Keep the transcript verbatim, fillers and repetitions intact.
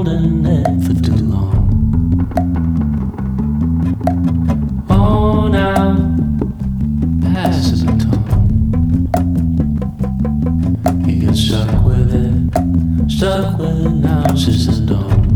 holding it for too long. On out, pass the baton. You get stuck with it, stuck with it now since the dawn.